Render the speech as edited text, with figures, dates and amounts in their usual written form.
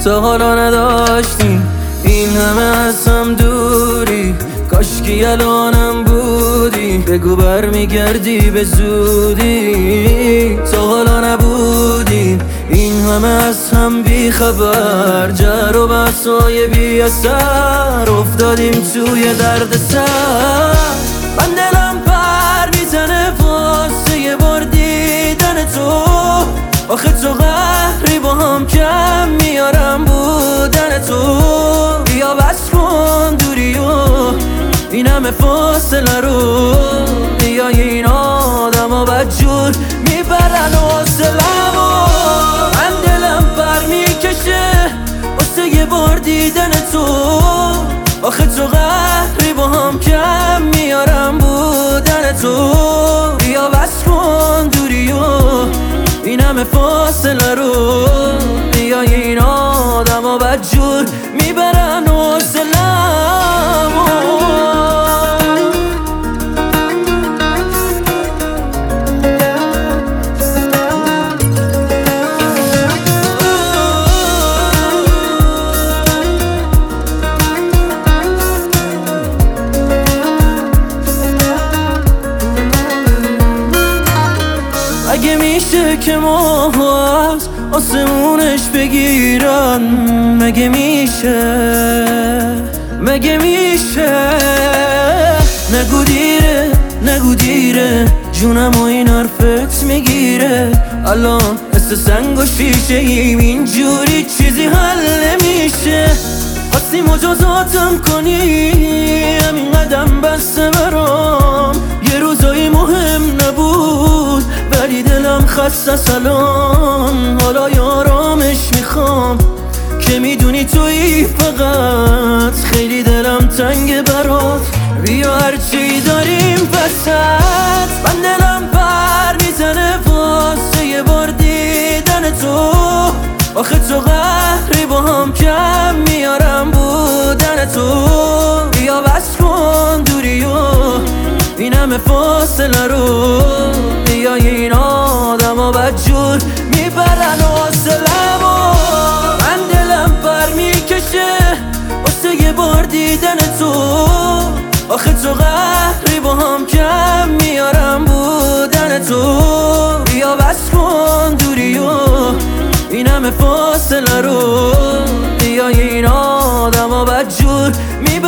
تا حالا نداشتیم این همه از هم دوری، کاشکی الانم بودی، بگو برمیگردی به زودی. تا حالا نبودیم این همه از هم بی خبر، جر و بحثای بی اثر، افتادیم توی درد سر. من دلم پر میزنه واسه یه بار دیدن تو، آخه تو قهری با هم کم میارم بودن تو. بیا بس کن دوری و این همه فاصله رو، بیا این آدم ها بدجور میبرن حوصله‌مو. من دلم پر میکشه واسه یه بار دیدن تو، آخه تو قهری با هم کم میارم بودن تو. بیا بس کن دوری و این همه فاصله رو، بیا این آدم ها بدجور میبرن حوصله‌مو. اگه میشه که ماها از آسمونش بگیرن، مگه میشه نگو دیره نگو دیره، جونم و این حرفت میگیره. الان مثل سنگ و شیشه ایم، اینجوری چیزی حل نمیشه. خواستی مجازاتم کنی همین قدم بسته برام، یه روزایی مهم نبود ولی دلم خسته سلام. حالا یارامش میخوام که میدونی تویی فقط، خیلی دلم تنگ برات، بیا هرچی داریم وسط. من دلم پر میزنه واسه یه بار دیدن تو، آخه تو قهری با هم کم میارم بودن تو. بیا بس کن دوری و این همه فاصله رو، بیا این آدم ها بدجور میبرن حوصله‌مو. من دلم پر میکشه واسه یه بار دیدن تو، آخه تو قهری با هم کم میارم بودن تو. بیا بس کن دوری و این همه فاصله رو، بیا این آدم ها بدجور